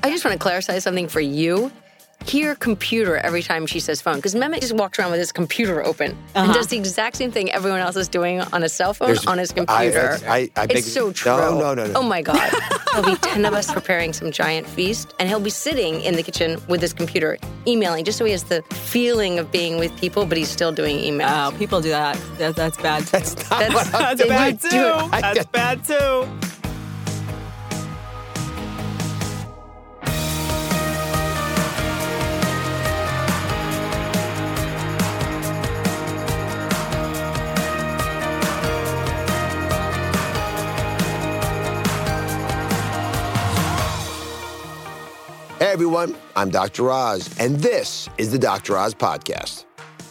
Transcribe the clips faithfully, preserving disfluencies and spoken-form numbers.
I just want to clarify something for you. Hear computer every time she says phone, because Mehmet just walks around with his computer open uh-huh. and does the exact same thing everyone else is doing on a cell phone, There's, on his computer. I, I, I beg, it's so true. No, no, no, no. Oh my God. There'll be ten of us preparing some giant feast, and he'll be sitting in the kitchen with his computer, emailing, just so he has the feeling of being with people, but he's still doing emails. Oh, people do that. that that's bad too. That's not that's, what I'm that's bad too. I, that's bad too. Hey everyone, I'm Doctor Oz, and this is the Doctor Oz Podcast.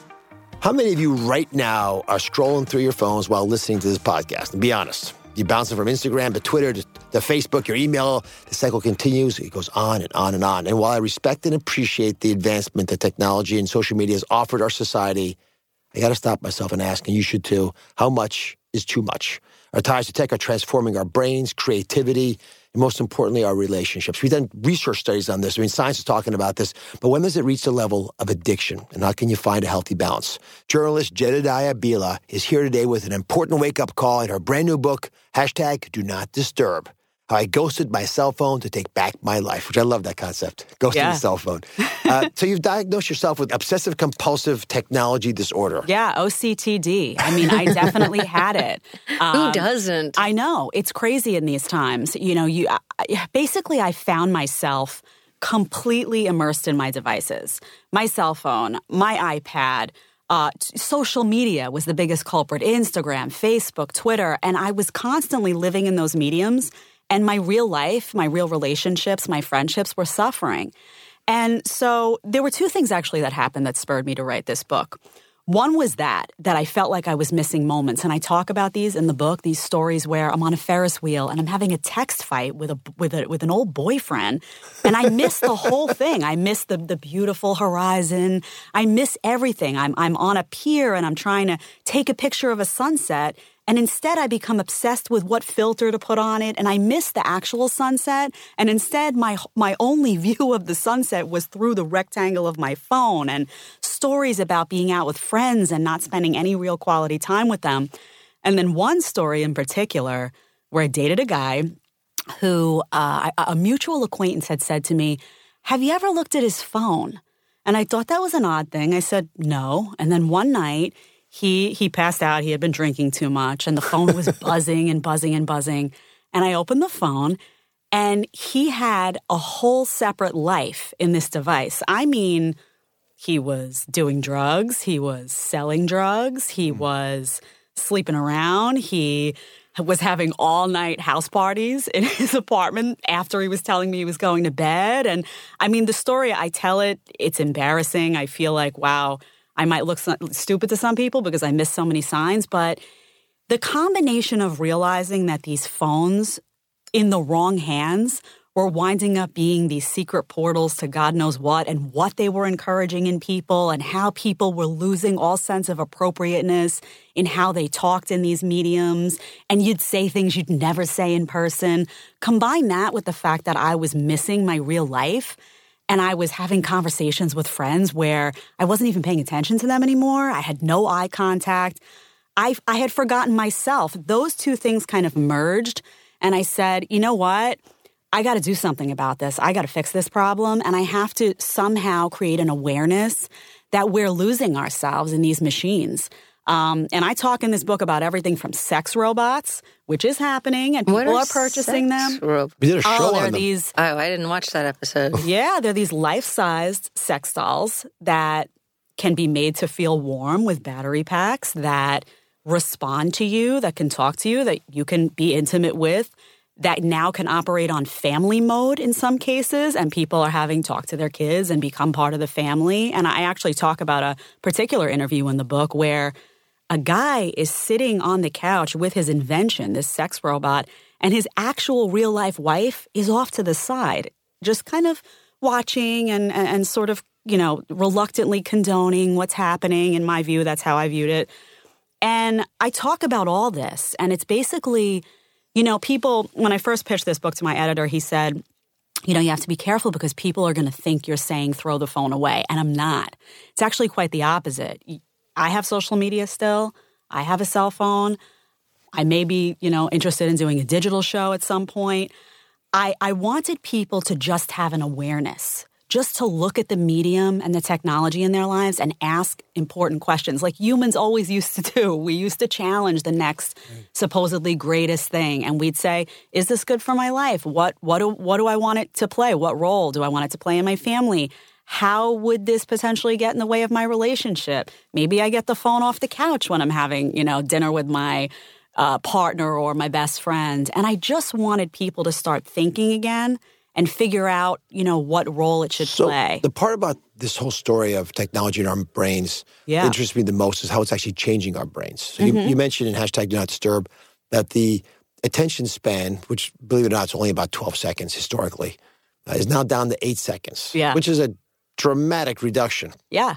How many of you right now are scrolling through your phones while listening to this podcast? And be honest, you're bouncing from Instagram to Twitter to, to Facebook, your email, the cycle continues, it goes on and on and on. And while I respect and appreciate the advancement that technology and social media has offered our society, I got to stop myself and ask, and you should too, how much is too much? Our ties to tech are transforming our brains, creativity, and most importantly, our relationships. We've done research studies on this. I mean, science is talking about this. But when does it reach the level of addiction? And how can you find a healthy balance? Journalist Jedediah Bila is here today with an important wake-up call in her brand new book, hashtag Do Not Disturb. How I ghosted my cell phone to take back my life, which I love that concept, ghosting yeah. the cell phone. Uh, so you've diagnosed yourself with obsessive-compulsive technology disorder. Yeah, O C T D. I mean, I definitely had it. Um, Who doesn't? I know. It's crazy in these times. You know, you I, basically I found myself completely immersed in my devices. My cell phone, my iPad, uh, t- social media was the biggest culprit. Instagram, Facebook, Twitter. And I was constantly living in those mediums. And my real life, my real relationships, my friendships were suffering. And so there were two things actually that happened that spurred me to write this book. One was that, that I felt like I was missing moments. And I talk about these in the book, these stories where I'm on a Ferris wheel and I'm having a text fight with a with a with an old boyfriend. And I miss the whole thing. I miss the the beautiful horizon. I miss everything. I'm I'm on a pier and I'm trying to take a picture of a sunset. And instead, I become obsessed with what filter to put on it, and I miss the actual sunset. And instead, my my only view of the sunset was through the rectangle of my phone and stories about being out with friends and not spending any real quality time with them. And then one story in particular where I dated a guy who uh, a mutual acquaintance had said to me, "Have you ever looked at his phone?" And I thought that was an odd thing. I said, "No." And then one night, He he passed out. He had been drinking too much, and the phone was buzzing and buzzing and buzzing. And I opened the phone, and he had a whole separate life in this device. I mean, he was doing drugs. He was selling drugs. He was sleeping around. He was having all-night house parties in his apartment after he was telling me he was going to bed. And, I mean, the story, I tell it, it's embarrassing. I feel like, wow, I might look stupid to some people because I miss so many signs, but the combination of realizing that these phones in the wrong hands were winding up being these secret portals to God knows what, and what they were encouraging in people, and how people were losing all sense of appropriateness in how they talked in these mediums, and you'd say things you'd never say in person. Combine that with the fact that I was missing my real life, and I was having conversations with friends where I wasn't even paying attention to them anymore. I had no eye contact. I I had forgotten myself. Those two things kind of merged, and I said, you know what? I got to do something about this. I got to fix this problem, and I have to somehow create an awareness that we're losing ourselves in these machines. Um, and I talk in this book about everything from sex robots, which is happening, and people are, are purchasing them. Robots? We did a show oh, on they're them. These, oh, I didn't watch that episode. Yeah, they're these life-sized sex dolls that can be made to feel warm with battery packs, that respond to you, that can talk to you, that you can be intimate with, that now can operate on family mode in some cases, and people are having talked to their kids and become part of the family. And I actually talk about a particular interview in the book where a guy is sitting on the couch with his invention, this sex robot, and his actual real-life wife is off to the side, just kind of watching and, and, and sort of, you know, reluctantly condoning what's happening. In my view, that's how I viewed it. And I talk about all this, and it's basically, you know, people, when I first pitched this book to my editor, he said, you know, you have to be careful because people are going to think you're saying throw the phone away, and I'm not. It's actually quite the opposite. I have social media still. I have a cell phone. I may be, you know, interested in doing a digital show at some point. I, I wanted people to just have an awareness, just to look at the medium and the technology in their lives and ask important questions like humans always used to do. We used to challenge the next right. supposedly greatest thing. And we'd say, is this good for my life? What, what, do, what do I want it to play? What role do I want it to play in my family? How would this potentially get in the way of my relationship? Maybe I get the phone off the couch when I'm having, you know, dinner with my uh, partner or my best friend. And I just wanted people to start thinking again and figure out, you know, what role it should so play. The part about this whole story of technology in our brains yeah. that interests me the most is how it's actually changing our brains. So mm-hmm. you, you mentioned in hashtag Do Not Disturb that the attention span, which, believe it or not, is only about twelve seconds historically, uh, is now down to eight seconds, yeah. which is a dramatic reduction. Yeah.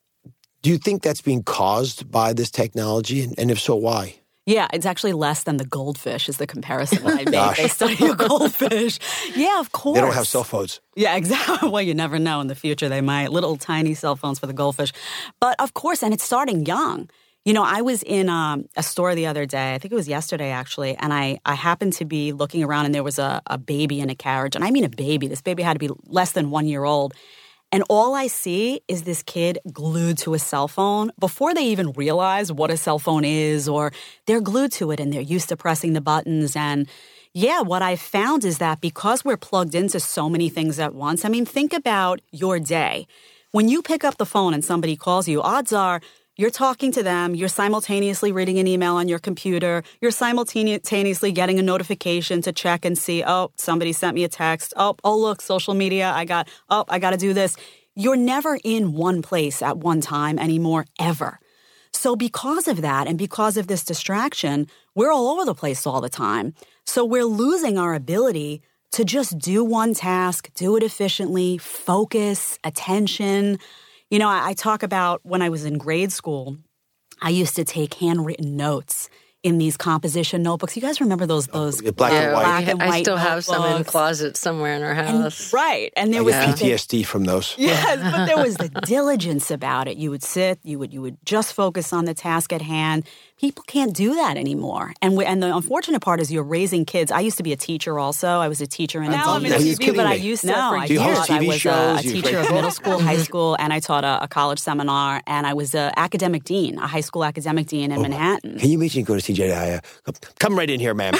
Do you think that's being caused by this technology? And, and if so, why? Yeah, it's actually less than the goldfish is the comparison that I made. They study a goldfish. Yeah, of course. They don't have cell phones. Yeah, exactly. Well, you never know. In the future, they might. Little tiny cell phones for the goldfish. But of course, and it's starting young. You know, I was in um, a store the other day, I think it was yesterday actually, and I, I happened to be looking around and there was a, a baby in a carriage. And I mean a baby. This baby had to be less than one year old. And all I see is this kid glued to a cell phone before they even realize what a cell phone is, or they're glued to it and they're used to pressing the buttons. And yeah, what I found is that because we're plugged into so many things at once, I mean, think about your day. When you pick up the phone and somebody calls you, odds are you're talking to them, you're simultaneously reading an email on your computer, you're simultaneously getting a notification to check and see, oh, somebody sent me a text, oh, oh, look, social media, I got, oh, I got to do this. You're never in one place at one time anymore, ever. So because of that and because of this distraction, we're all over the place all the time. So we're losing our ability to just do one task, do it efficiently, focus, attention. You know, I, I talk about when I was in grade school, I used to take handwritten notes in these composition notebooks. You guys remember those those oh, black, and white. black and white I still notebooks? have some in the closet somewhere in our house. And, right. And there I was get P T S D from those. Yes, but there was the diligence about it. You would sit, you would you would just focus on the task at hand. People can't do that anymore. And we, and the unfortunate part is you're raising kids. I used to be a teacher also. I was a teacher in now adult I'm in T V, but me. I used to, no, for I Do you years, host T V I was shows? a, a teacher of middle school, high school, and I taught a, a college seminar, and I was an academic dean, a high school academic dean in oh, Manhattan. Can you imagine go to C J I? Uh, come right in here, ma'am.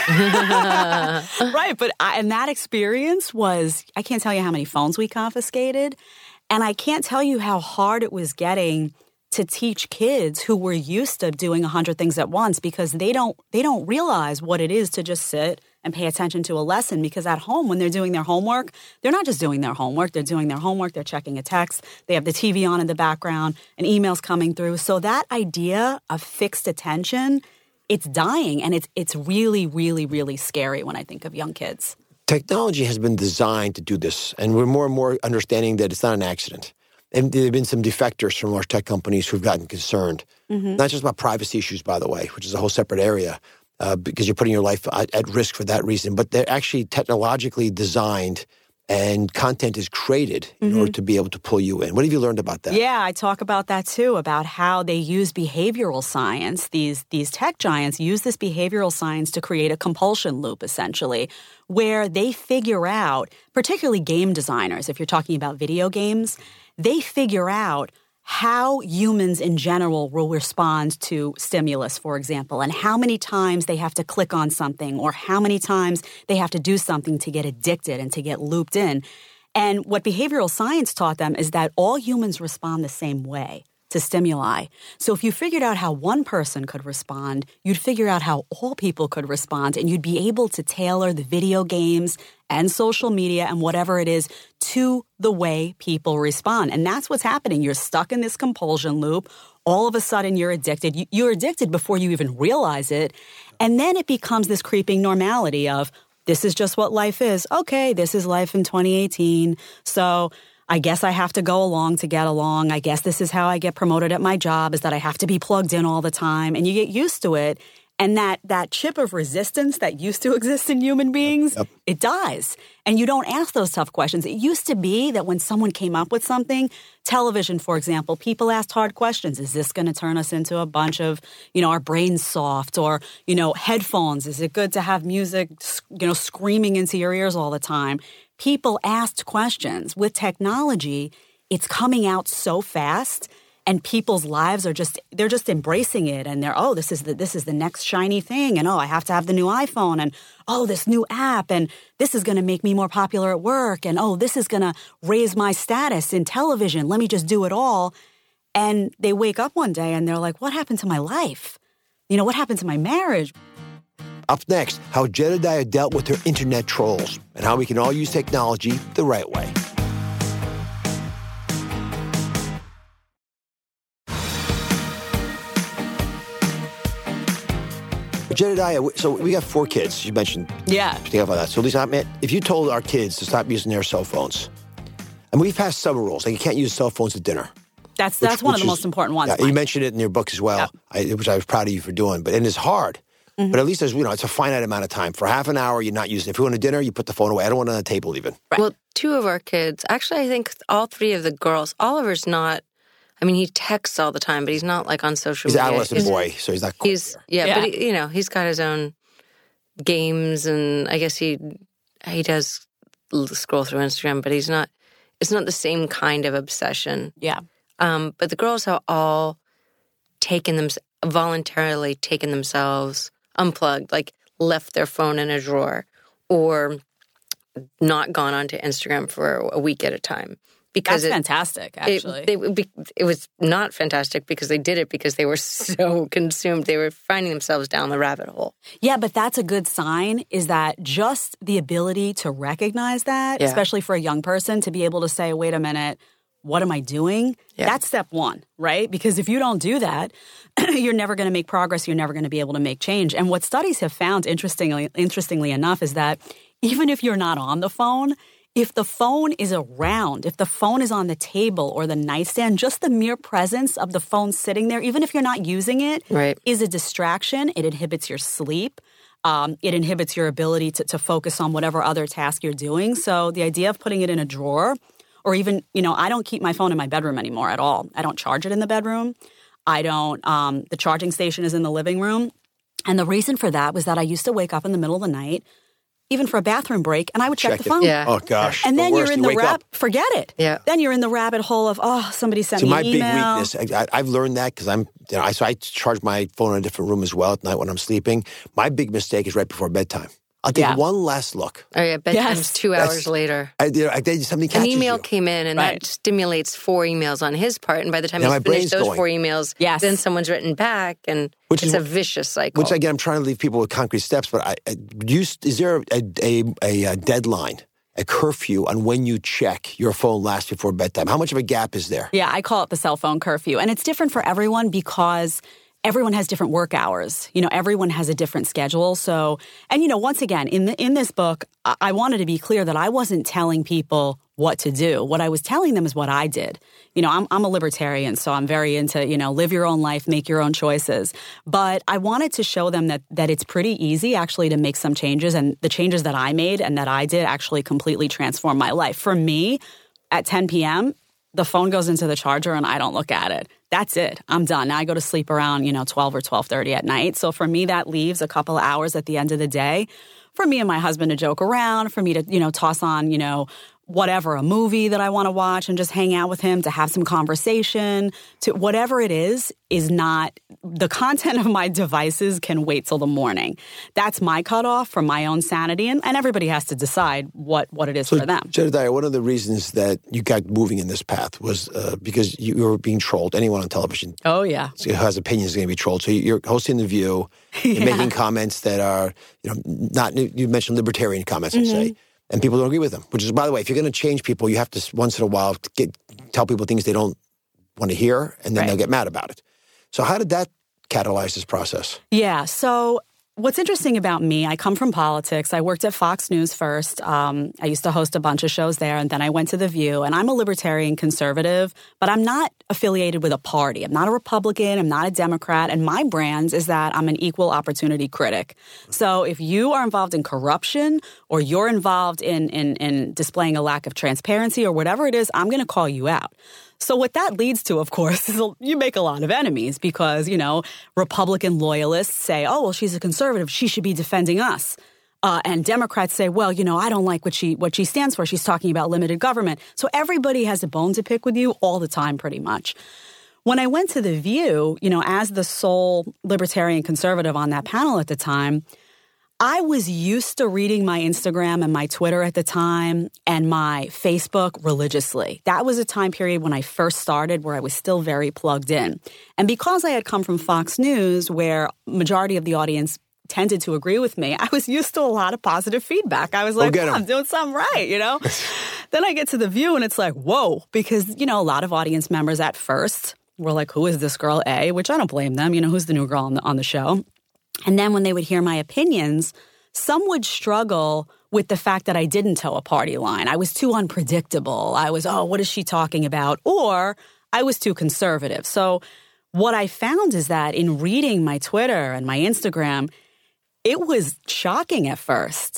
Right, but I, and that experience was, I can't tell you how many phones we confiscated, and I can't tell you how hard it was getting to teach kids who were used to doing a hundred things at once because they don't they don't realize what it is to just sit and pay attention to a lesson. Because at home, when they're doing their homework, they're not just doing their homework. They're doing their homework. They're checking a text. They have the T V on in the background and emails coming through. So that idea of fixed attention, it's dying, and it's it's really, really, really scary when I think of young kids. Technology has been designed to do this, and we're more and more understanding that it's not an accident. And there have been some defectors from large tech companies who've gotten concerned, mm-hmm. not just about privacy issues, by the way, which is a whole separate area, uh, because you're putting your life at, at risk for that reason, but they're actually technologically designed and content is created in mm-hmm. order to be able to pull you in. What have you learned about that? Yeah, I talk about that too, about how they use behavioral science. These, these tech giants use this behavioral science to create a compulsion loop, essentially, where they figure out, particularly game designers, if you're talking about video games, they figure out how humans in general will respond to stimulus, for example, and how many times they have to click on something or how many times they have to do something to get addicted and to get looped in. And what behavioral science taught them is that all humans respond the same way to stimuli. So if you figured out how one person could respond, you'd figure out how all people could respond, and you'd be able to tailor the video games and social media and whatever it is to the way people respond. And that's what's happening. You're stuck in this compulsion loop. All of a sudden, you're addicted. You're addicted before you even realize it. And then it becomes this creeping normality of, this is just what life is. Okay, this is life in twenty eighteen. So I guess I have to go along to get along. I guess this is how I get promoted at my job, is that I have to be plugged in all the time. And you get used to it. And that that chip of resistance that used to exist in human beings, yep. it dies. And you don't ask those tough questions. It used to be that when someone came up with something, television, for example, people asked hard questions. Is this going to turn us into a bunch of, you know, our brains soft? Or, you know, headphones. Is it good to have music, you know, screaming into your ears all the time? People asked questions. With technology, it's coming out so fast. And people's lives are just, they're just embracing it. And they're, oh, this is the this is the next shiny thing. And, oh, I have to have the new iPhone. And, oh, this new app. And this is going to make me more popular at work. And, oh, this is going to raise my status in television. Let me just do it all. And they wake up one day and they're like, what happened to my life? You know, what happened to my marriage? Up next, how Jedediah dealt with her internet trolls and how we can all use technology the right way. Jedediah, so we got four kids. You mentioned. Yeah. Think about that. So, Lisa, if you told our kids to stop using their cell phones, and we've passed several rules, like you can't use cell phones at dinner. That's that's which, one which of the is, most important ones. Yeah, you mentioned it in your book as well, yep. I, which I was proud of you for doing. But and it's hard. Mm-hmm. But at least there's, you know, it's a finite amount of time. For half an hour, you're not using it. If you want a dinner, you put the phone away. I don't want it on the table even. Right. Well, two of our kids, actually, I think all three of the girls, Oliver's not. I mean, he texts all the time, but he's not like on social he's media. He's an adolescent boy, so he's not. Cool he's yeah, yeah, but he, you know, he's got his own games, and I guess he he does scroll through Instagram, but he's not. It's not the same kind of obsession. Yeah. Um, but the girls have all taken them voluntarily taken themselves unplugged, like left their phone in a drawer, or not gone onto Instagram for a week at a time. Because That's it, fantastic, actually. It, they, it was not fantastic because they did it because they were so consumed. They were finding themselves down the rabbit hole. Yeah, but that's a good sign, is that just the ability to recognize that, yeah. especially for a young person, to be able to say, wait a minute, what am I doing? Yeah. That's step one, right? Because if you don't do that, you're never going to make progress. You're never going to be able to make change. And what studies have found, interestingly, interestingly enough, is that even if you're not on the phone, if the phone is around, if the phone is on the table or the nightstand, just the mere presence of the phone sitting there, even if you're not using it, right. is a distraction. It inhibits your sleep. Um, it inhibits your ability to, to focus on whatever other task you're doing. So the idea of putting it in a drawer, or even, you know, I don't keep my phone in my bedroom anymore at all. I don't charge it in the bedroom. I don't, um, the charging station is in the living room. And the reason for that was that I used to wake up in the middle of the night, even for a bathroom break, and I would check, check the phone. Yeah. Oh, gosh. And the then worst. you're in you the rabbit, forget it. Yeah. Then you're in the rabbit hole of, oh, somebody sent so me my an email. big weakness, I, I've learned that because I'm, you know, I, so I charge my phone in a different room as well at night when I'm sleeping. My big mistake is right before bedtime. I'll take yeah. one last look. Oh, yeah, bedtime's yes. two That's, hours later. I, you know, I, something catches An email you. came in, and right. that stimulates four emails on his part. And by the time yeah, he's finished those going. four emails, yes. then someone's written back, and which it's is, a vicious cycle. Which, again, I'm trying to leave people with concrete steps, but I, I use, is there a, a, a, a deadline, a curfew on when you check your phone last before bedtime? How much of a gap is there? Yeah, I call it the cell phone curfew. And it's different for everyone because everyone has different work hours. You know, everyone has a different schedule. So, and you know, once again, in the, in this book, I, I wanted to be clear that I wasn't telling people what to do. What I was telling them is what I did. You know, I'm, I'm a libertarian, so I'm very into, you know, live your own life, make your own choices. But I wanted to show them that that it's pretty easy actually to make some changes. And the changes that I made and that I did actually completely transformed my life. For me, at ten p.m., the phone goes into the charger and I don't look at it. That's it. I'm done. Now I go to sleep around, you know, twelve or twelve thirty at night. So for me, that leaves a couple of hours at the end of the day for me and my husband to joke around, for me to, you know, toss on, you know, whatever, a movie that I want to watch and just hang out with him, to have some conversation, to whatever it is, is not, the content of my devices can wait till the morning. That's my cutoff for my own sanity, and, and everybody has to decide what, what it is so, for them. Jedediah, one of the reasons that you got moving in this path was uh, because you were being trolled. Anyone on television oh, yeah. who has opinions is going to be trolled. So you're hosting The View, you're yeah. making comments that are, you know, not, you mentioned libertarian comments, let's mm-hmm. say. And people don't agree with them, which is, by the way, if you're going to change people, you have to, once in a while, get, tell people things they don't want to hear, and then right. they'll get mad about it. So how did that catalyze this process? Yeah, so what's interesting about me, I come from politics. I worked at Fox News first. Um, I used to host a bunch of shows there, and then I went to The View. And I'm a libertarian conservative, but I'm not affiliated with a party. I'm not a Republican. I'm not a Democrat. And my brand is that I'm an equal opportunity critic. So if you are involved in corruption or you're involved in, in, in displaying a lack of transparency or whatever it is, I'm going to call you out. So what that leads to, of course, is you make a lot of enemies because, you know, Republican loyalists say, oh, well, she's a conservative. She should be defending us. Uh, and Democrats say, well, you know, I don't like what she what she stands for. She's talking about limited government. So everybody has a bone to pick with you all the time, pretty much. When I went to The View, you know, as the sole libertarian conservative on that panel at the time, I was used to reading my Instagram and my Twitter at the time and my Facebook religiously. That was a time period when I first started where I was still very plugged in. And because I had come from Fox News, where majority of the audience tended to agree with me, I was used to a lot of positive feedback. I was like, oh, I'm doing something right, you know? Then I get to The View and it's like, whoa, because, you know, a lot of audience members at first were like, who is this girl, A? Which I don't blame them. You know, who's the new girl on the, on the show? And then when they would hear my opinions, some would struggle with the fact that I didn't toe a party line. I was too unpredictable. I was, oh, what is she talking about? Or I was too conservative. So what I found is that in reading my Twitter and my Instagram, it was shocking at first.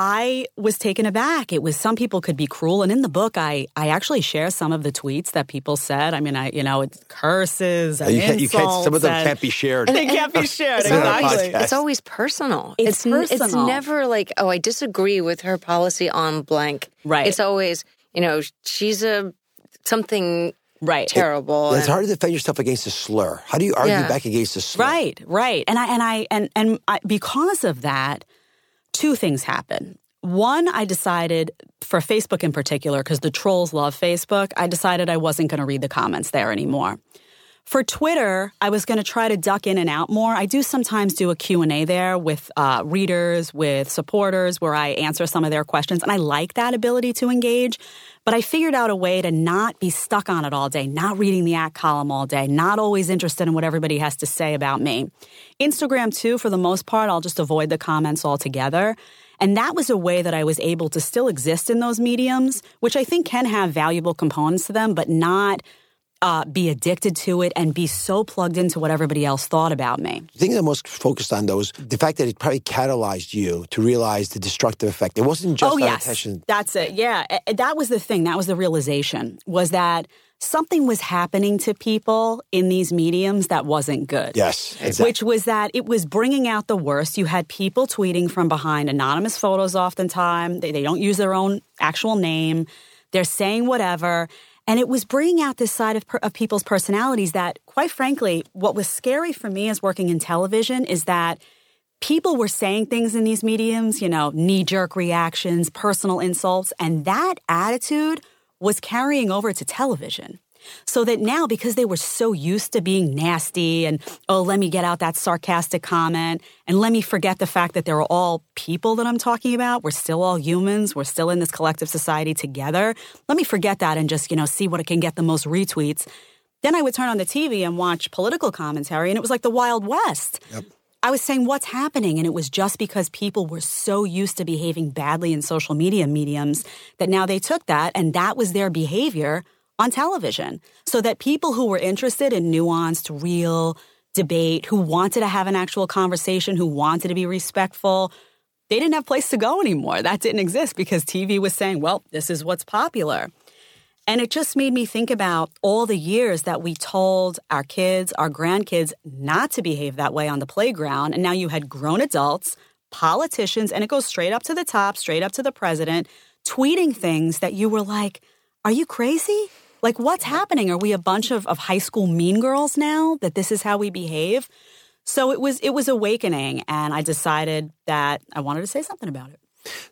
I was taken aback. It was, some people could be cruel. And in the book, I, I actually share some of the tweets that people said. I mean, I, you know, it's curses and you can't, insults. You can't, some of them and, can't be shared. They can't be shared, it's exactly. Always, it's always personal. It's, it's personal. It's never like, oh, I disagree with her policy on blank. Right. It's always, you know, she's a something right. terrible. It, it's and, hard to defend yourself against a slur. How do you argue yeah. back against a slur? Right, right. And I and I and and I, because of that, two things happen. One, I decided, for Facebook in particular, because the trolls love Facebook, I decided I wasn't going to read the comments there anymore. For Twitter, I was going to try to duck in and out more. I do sometimes do a Q and A there with uh, readers, with supporters, where I answer some of their questions, and I like that ability to engage. But I figured out a way to not be stuck on it all day, not reading the at column all day, not always interested in what everybody has to say about me. Instagram, too, for the most part, I'll just avoid the comments altogether. And that was a way that I was able to still exist in those mediums, which I think can have valuable components to them, but not uh, be addicted to it and be so plugged into what everybody else thought about me. The thing I'm most focused on, though, is the fact that it probably catalyzed you to realize the destructive effect. It wasn't just oh, our yes. attention. That's it. Yeah. That was the thing. That was the realization, was that something was happening to people in these mediums that wasn't good. Yes, exactly. Which was that it was bringing out the worst. You had people tweeting from behind anonymous photos oftentimes. They, they don't use their own actual name. They're saying whatever. And it was bringing out this side of, of people's personalities that, quite frankly, what was scary for me as working in television is that people were saying things in these mediums, you know, knee-jerk reactions, personal insults, and that attitude was carrying over to television. So that now, because they were so used to being nasty and, oh, let me get out that sarcastic comment and let me forget the fact that they're all people that I'm talking about. We're still all humans. We're still in this collective society together. Let me forget that and just, you know, see what it can get the most retweets. Then I would turn on the T V and watch political commentary, and it was like the Wild West. Yep. I was saying, what's happening? And it was just because people were so used to behaving badly in social media mediums that now they took that, and that was their behavior on television. So that people who were interested in nuanced, real debate, who wanted to have an actual conversation, who wanted to be respectful, they didn't have a place to go anymore. That didn't exist because T V was saying, well, this is what's popular. And it just made me think about all the years that we told our kids, our grandkids, not to behave that way on the playground. And now you had grown adults, politicians, and it goes straight up to the top, straight up to the president, tweeting things that you were like, are you crazy? Like, what's happening? Are we a bunch of, of high school mean girls now, that this is how we behave? So it was it was awakening, and I decided that I wanted to say something about it.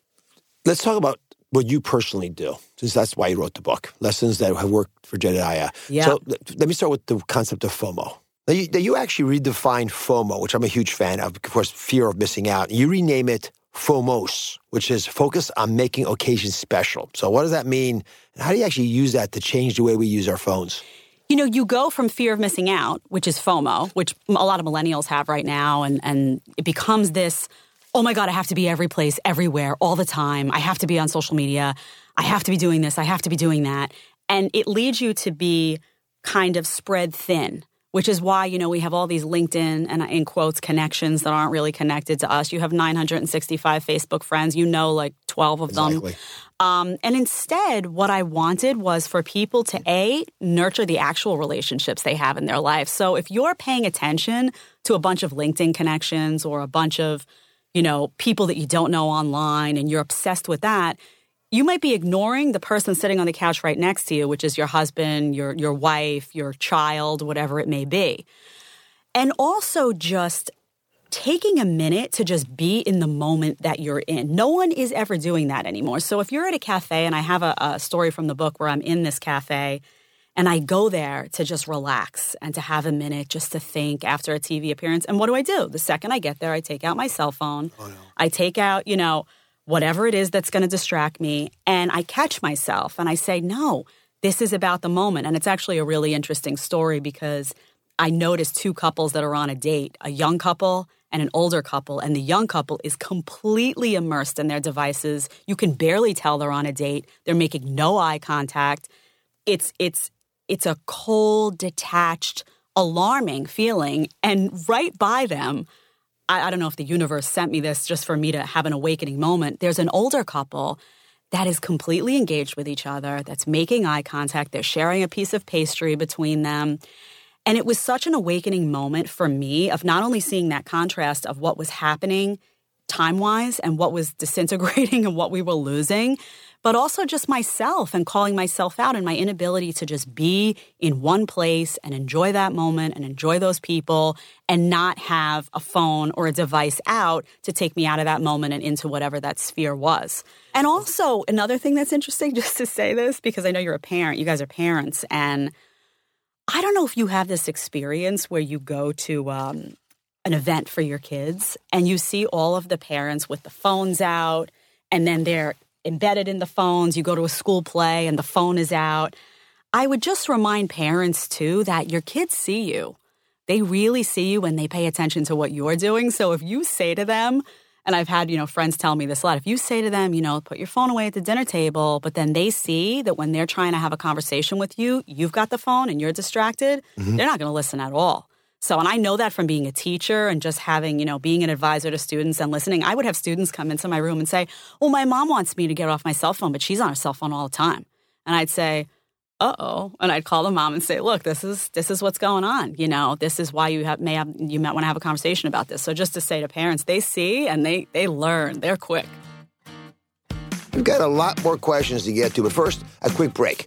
Let's talk about what you personally do, since that's why you wrote the book, Lessons That Have Worked for Jedediah. Yeah. So let me start with the concept of FOMO. Now you, now you actually redefined FOMO, which I'm a huge fan of, of course, fear of missing out. You rename it FOMOS, which is focus on making occasions special. So what does that mean? And how do you actually use that to change the way we use our phones? you know, you go from fear of missing out, which is FOMO, which a lot of millennials have right now, and, and it becomes this, oh my God, I have to be every place, everywhere, all the time. I have to be on social media. I have to be doing this. I have to be doing that. And it leads you to be kind of spread thin, which is why, you know, we have all these LinkedIn and, in quotes, connections that aren't really connected to us. You have nine hundred sixty-five Facebook friends. You know like twelve of Exactly. them. Um, and instead, what I wanted was for people to, A, nurture the actual relationships they have in their life. So if you're paying attention to a bunch of LinkedIn connections or a bunch of, you know, people that you don't know online and you're obsessed with that, you might be ignoring the person sitting on the couch right next to you, which is your husband, your your wife, your child, whatever it may be. And also just taking a minute to just be in the moment that you're in. No one is ever doing that anymore. So if you're at a cafe, and I have a, a story from the book where I'm in this cafe, and I go there to just relax and to have a minute just to think after a T V appearance. And what do I do? The second I get there, I take out my cell phone. Oh, no. I take out, you know, whatever it is that's going to distract me, and I catch myself and I say, no, this is about the moment. And it's actually a really interesting story because I noticed two couples that are on a date, a young couple and an older couple, and the young couple is completely immersed in their devices. You can barely tell they're on a date. They're making no eye contact. It's it's it's a cold, detached, alarming feeling. And right by them, I, I don't know if the universe sent me this just for me to have an awakening moment. There's an older couple that is completely engaged with each other, that's making eye contact. They're sharing a piece of pastry between them. And it was such an awakening moment for me of not only seeing that contrast of what was happening time-wise and what was disintegrating and what we were losing, but also just myself and calling myself out and my inability to just be in one place and enjoy that moment and enjoy those people and not have a phone or a device out to take me out of that moment and into whatever that sphere was. And also, another thing that's interesting, just to say this, because I know you're a parent, you guys are parents, and I don't know if you have this experience where you go to um, an event for your kids and you see all of the parents with the phones out and then they're embedded in the phones. You go to a school play and the phone is out. I would just remind parents, too, that your kids see you. They really see you when they pay attention to what you're doing. So if you say to them, and I've had, you know, friends tell me this a lot, if you say to them, you know, put your phone away at the dinner table, but then they see that when they're trying to have a conversation with you, you've got the phone and you're distracted, mm-hmm. they're not going to listen at all. So, and I know that from being a teacher and just having, you know, being an advisor to students and listening. I would have students come into my room and say, well, my mom wants me to get off my cell phone, but she's on her cell phone all the time. And I'd say, uh-oh. And I'd call the mom and say, look, this is this is what's going on. You know, this is why you have may have you might want to have a conversation about this. So just to say to parents, they see and they they learn. They're quick. We've got a lot more questions to get to, but first, a quick break.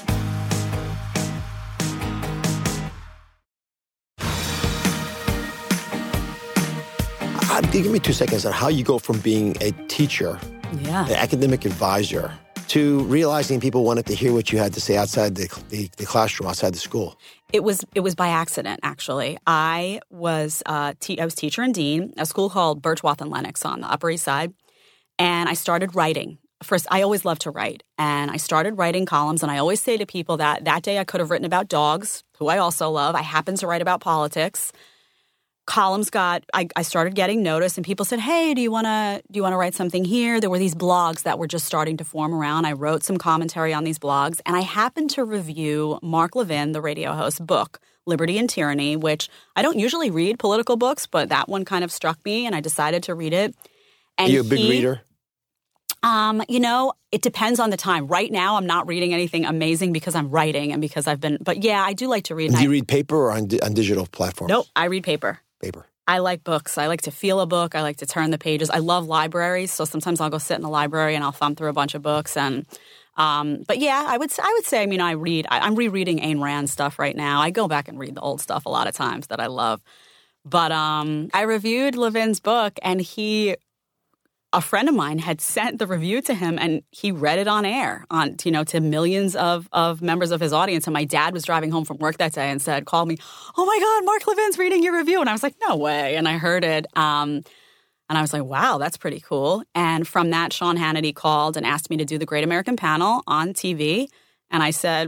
Uh, give me two seconds on how you go from being a teacher, yeah. an academic advisor, to realizing people wanted to hear what you had to say outside the, the, the classroom, outside the school. It was it was by accident, actually. I was uh, te- I was teacher and dean at a school called Birchwoth and Lenox on the Upper East Side, and I started writing. First, I always loved to write, and I started writing columns, and I always say to people that that day I could have written about dogs, who I also love. I happened to write about politics. Columns got, I, I started getting noticed, and people said, hey, do you want to do you want to write something here? There were these blogs that were just starting to form around. I wrote some commentary on these blogs, and I happened to review Mark Levin, the radio host's book, Liberty and Tyranny, which I don't usually read political books, but that one kind of struck me, and I decided to read it. And Are you a big he, reader? Um, you know, it depends on the time. Right now, I'm not reading anything amazing because I'm writing and because I've been, but yeah, I do like to read. Do you I, read paper or on, on digital platforms? Nope, I read paper. Paper. I like books. I like to feel a book. I like to turn the pages. I love libraries, so sometimes I'll go sit in the library and I'll thumb through a bunch of books. And um, but yeah, I would I would say. I mean, I read. I, I'm rereading Ayn Rand stuff right now. I go back and read the old stuff a lot of times that I love. But um, I reviewed Levin's book, and he, a friend of mine, had sent the review to him, and he read it on air, on you know, to millions of, of members of his audience. And my dad was driving home from work that day and said, called me, oh my God, Mark Levin's reading your review. And I was like, no way. And I heard it. Um, and I was like, wow, that's pretty cool. And from that, Sean Hannity called and asked me to do the Great American Panel on T V. And I said,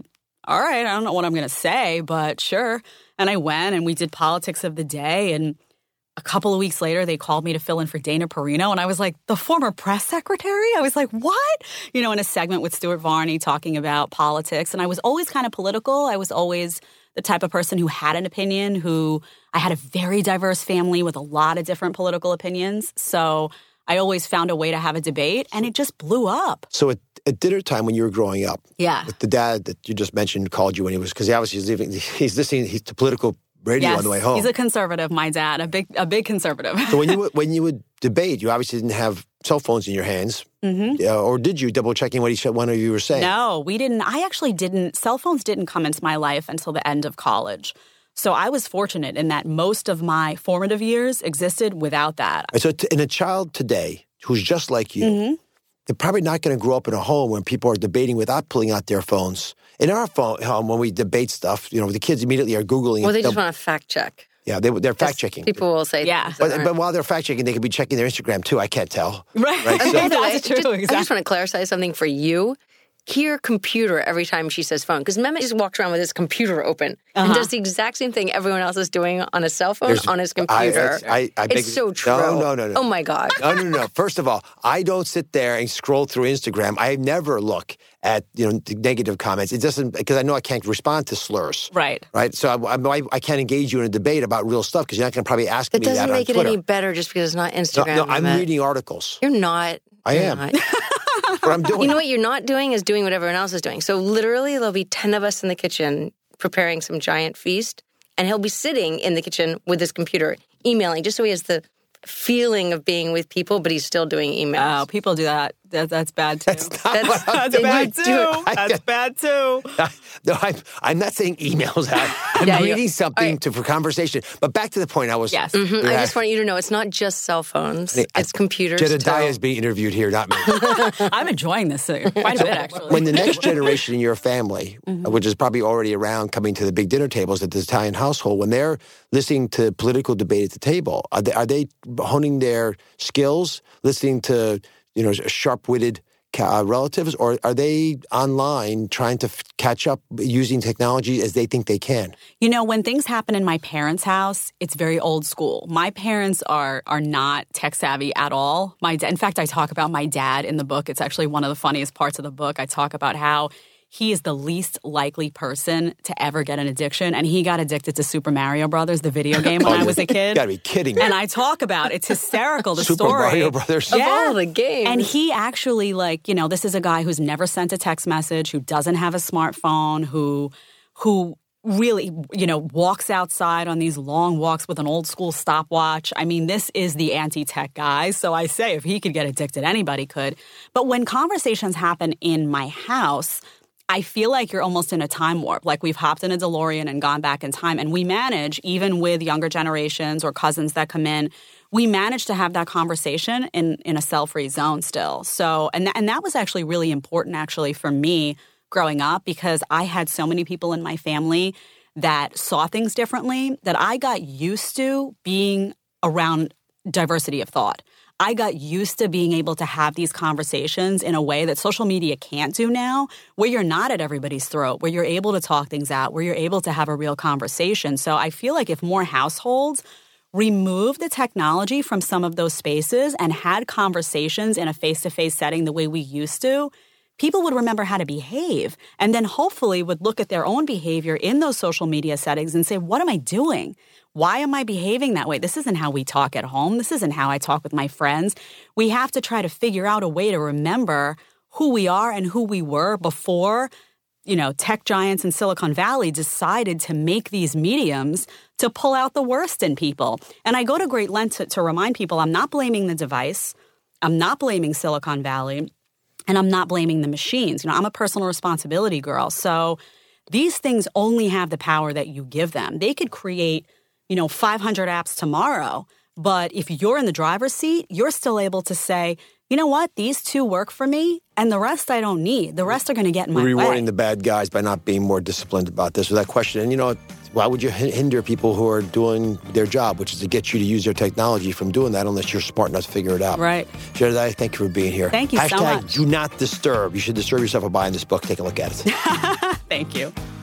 all right, I don't know what I'm going to say, but sure. And I went and we did politics of the day. And a couple of weeks later, they called me to fill in for Dana Perino. And I was like, the former press secretary? I was like, what? You know, in a segment with Stuart Varney talking about politics. And I was always kind of political. I was always the type of person who had an opinion, who I had a very diverse family with a lot of different political opinions. So I always found a way to have a debate, and it just blew up. So at, at dinner time when you were growing up, yeah, with the dad that you just mentioned called you when he was, because he obviously is leaving, he's listening he's to political radio yes, on the way home. He's a conservative, my dad, a big a big conservative. So when you would, when you would debate, you obviously didn't have cell phones in your hands, mm-hmm. uh, or did you double checking what each one of you were saying? No, we didn't. I actually didn't. Cell phones didn't come into my life until the end of college. So I was fortunate in that most of my formative years existed without that. So t- in a child today who's just like you, mm-hmm. they're probably not going to grow up in a home when people are debating without pulling out their phones. In our phone home, when we debate stuff, you know, the kids immediately are Googling. Well, they just want to fact check. Yeah, they, they're fact checking. People will say, yeah. But, but while they're fact checking, they could be checking their Instagram too. I can't tell. Right. right? So, By the way, That's true, just, exactly. I just want to clarify something for you. Hear computer every time she says phone, because Mehmet just walks around with his computer open uh-huh. and does the exact same thing everyone else is doing on a cell phone There's- on his computer. I, I, I beg, it's so true. No, no, no, no. Oh my God. No, no, no. First of all, I don't sit there and scroll through Instagram. I never look at, you know, the negative comments. It doesn't, because I know I can't respond to slurs. Right. Right. So I, I, I can't engage you in a debate about real stuff because you're not going to probably ask It me that doesn't on make it Twitter. any better just because it's not No, Instagram. no, I'm Mehmet. reading articles. You're not. I You're am. not. What I'm doing. You know what you're not doing is doing what everyone else is doing. So literally there'll be ten of us in the kitchen preparing some giant feast, and he'll be sitting in the kitchen with his computer emailing just so he has the feeling of being with people, but he's still doing emails. Oh, people do that. that that's bad too. That's not That's- what I'm That's doing. bad do too. I- That's bad too. No, I'm, I'm not saying emails out. I'm Yeah, you- reading something right. to, for conversation. But back to the point I was... Yes. Mhm. I Yeah. just want you to know it's not just cell phones. I- It's computers Jedediah too. is being interviewed here, not me. I'm enjoying this uh, quite a bit, actually. When the next generation in your family, Mm-hmm. uh, which is probably already around coming to the big dinner tables at the Italian household, when they're listening to political debate at the table, are they, are they honing their skills, listening to, you know, sharp-witted uh, relatives, or are they online trying to f- catch up using technology as they think they can? You know, when things happen in my parents' house, it's very old school. My parents are are not tech savvy at all. My da- in fact, I talk about my dad in the book. It's actually one of the funniest parts of the book. I talk about how he is the least likely person to ever get an addiction, and he got addicted to Super Mario Brothers, the video game, when I was a kid. You gotta be kidding me. And I talk about it's hysterical, the Super story. Mario Brothers. Of all the games. And he actually, like, you know, this is a guy who's never sent a text message, who doesn't have a smartphone, who who really, you know, walks outside on these long walks with an old school stopwatch. I mean, this is the anti-tech guy. So I say if he could get addicted, anybody could. But when conversations happen in my house, I feel like you're almost in a time warp. Like we've hopped in a DeLorean and gone back in time. And we manage, even with younger generations or cousins that come in, we manage to have that conversation in, in a cell-free zone still. So, and, th- and that was actually really important actually for me growing up, because I had so many people in my family that saw things differently, that I got used to being around diversity of thought. I got used to being able to have these conversations in a way that social media can't do now, where you're not at everybody's throat, where you're able to talk things out, where you're able to have a real conversation. So I feel like if more households removed the technology from some of those spaces and had conversations in a face-to-face setting the way we used to, people would remember how to behave, and then hopefully would look at their own behavior in those social media settings and say, what am I doing? Why am I behaving that way? This isn't how we talk at home. This isn't how I talk with my friends. We have to try to figure out a way to remember who we are and who we were before, you know, tech giants in Silicon Valley decided to make these mediums to pull out the worst in people. And I go to great lengths to, to remind people I'm not blaming the device. I'm not blaming Silicon Valley. And I'm not blaming the machines. You know, I'm a personal responsibility girl. So these things only have the power that you give them. They could create, you know, five hundred apps tomorrow. But if you're in the driver's seat, you're still able to say, you know what, these two work for me, and the rest I don't need. The rest are going to get in my way. Rewarding the bad guys by not being more disciplined about this or that question. And, you know, why would you hinder people who are doing their job, which is to get you to use their technology, from doing that unless you're smart enough to figure it out? Right. Jedediah, thank you for being here. Thank you Hashtag so much. do not disturb. You should disturb yourself by buying this book. Take a look at it. Thank you.